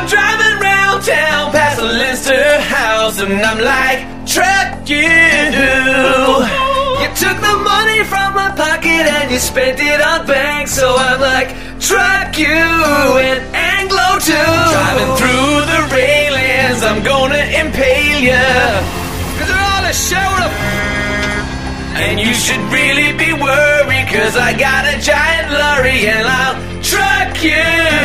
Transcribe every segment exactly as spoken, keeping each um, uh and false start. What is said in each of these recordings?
I'm driving round town past the Leinster house, and I'm like, truck you. You took the money from my pocket and you spent it on banks, so I'm like, truck you and Anglo too. Driving through the railings, I'm gonna impale ya, cause they're all a shower of. And you should really be worried, cause I got a giant lorry and I'll truck you.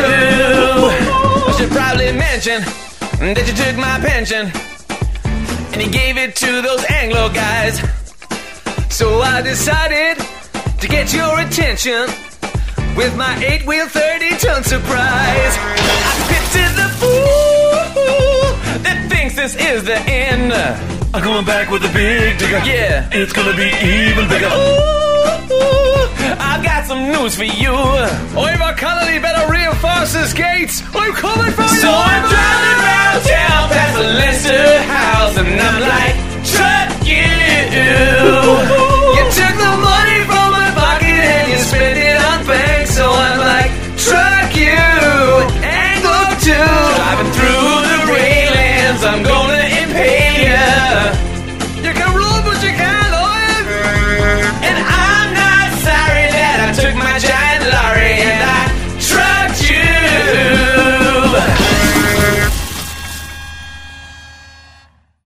I should probably mention that you took my pension and you gave it to those Anglo guys. So I decided to get your attention with my eight-wheel thirty-ton surprise. I pictured the fool that thinks this is the end. I'm coming back with a big digger. Yeah, it's gonna be even bigger. Ooh, I've got some news for you. Ivor Connolly better reinforce his gates. I'm coming for you. So I'm driving round town past the Leinster house, and I'm like,